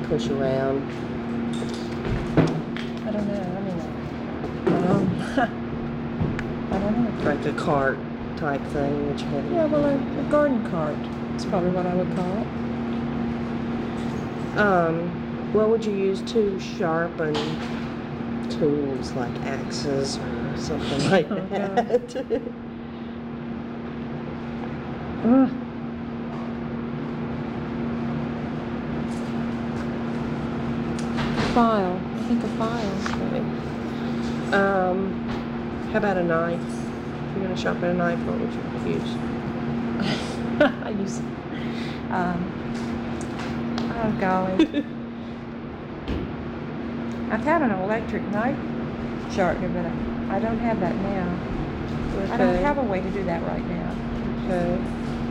push around? I don't know. I don't know. Like a cart type thing that you have? Yeah, well, a garden cart. That's probably what I would call it. What would you use to sharpen tools like axes or something like that? File. I think a file. Okay. How about a knife? If you're going to sharpen a knife, what would you use? I use, oh golly. I've had an electric knife sharpener, but I don't have that now. Okay. I don't have a way to do that right now. Okay.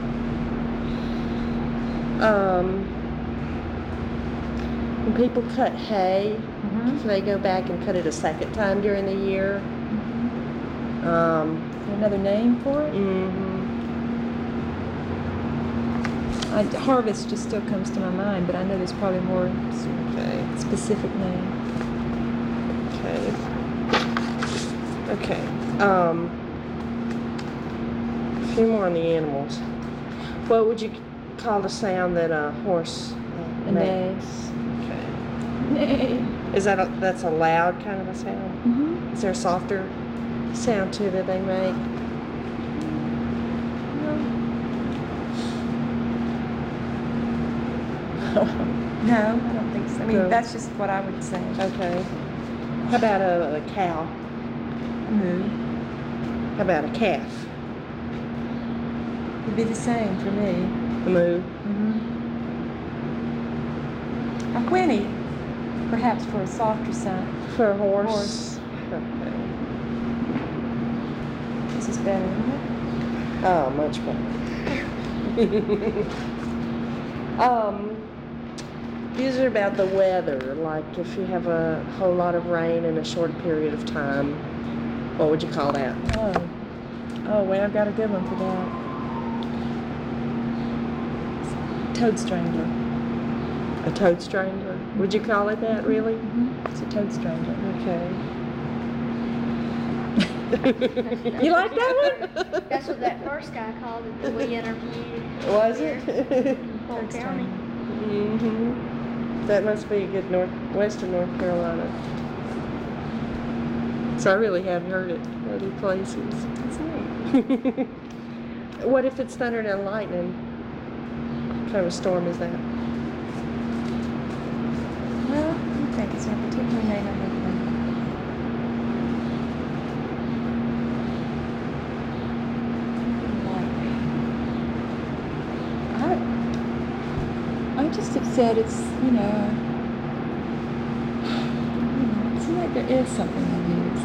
When people cut hay, if they go back and cut it a second time during the year, Another name for it? Harvest just still comes to my mind, but I know there's probably more specific name. Okay. A few more on the animals. What would you call the sound that a horse makes? Okay. Neigh. Is that's a loud kind of a sound? Is there a softer sound too that they make? No, I don't think so. I mean, that's just what I would say. Okay. How about a cow? Moo. How about a calf? It'd be the same for me. A moo? A whinny, perhaps for a softer sound. For a horse? Okay. This is better, isn't it? Oh, much better. These are about the weather, like if you have a whole lot of rain in a short period of time, what would you call that? Oh, well, I've got a good one for that. Toad strangler. A toad strangler? Would you call it that, really? It's a toad strangler. Okay. You like that one? That's what that first guy called it that we interviewed. Was it? Polk County. That must be a good western North Carolina. So I really haven't heard it other places. That's neat. What if it's thunder and lightning? What kind of a storm is that? Well, I think it's a particular name of it. I just have said it's, you know, it seems like there is something I use.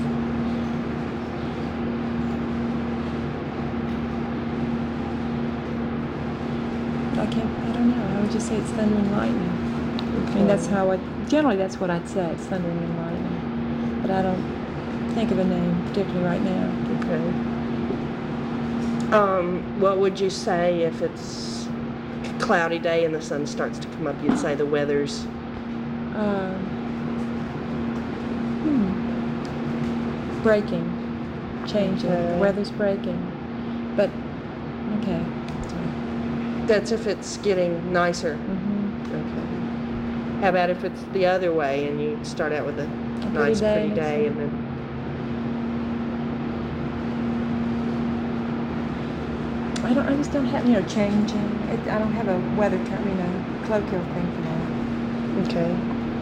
I don't know, I would just say it's thunder and lightning. I mean, that's how generally that's what I'd say, it's thundering and lightning. But I don't think of a name particularly right now. Okay. What would you say if it's a cloudy day and the sun starts to come up? You'd say the weather's... breaking. Changing. The weather's breaking. But, okay. That's if it's getting nicer. Okay. How about if it's the other way and you start out with a nice, pretty day and then... I just don't have, changing. I don't have a weather term, colloquial thing for that. Okay.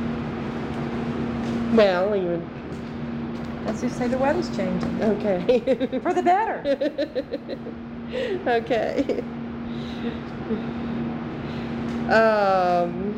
Well, you would... Let's just say the weather's changing. Okay. For the better. Okay.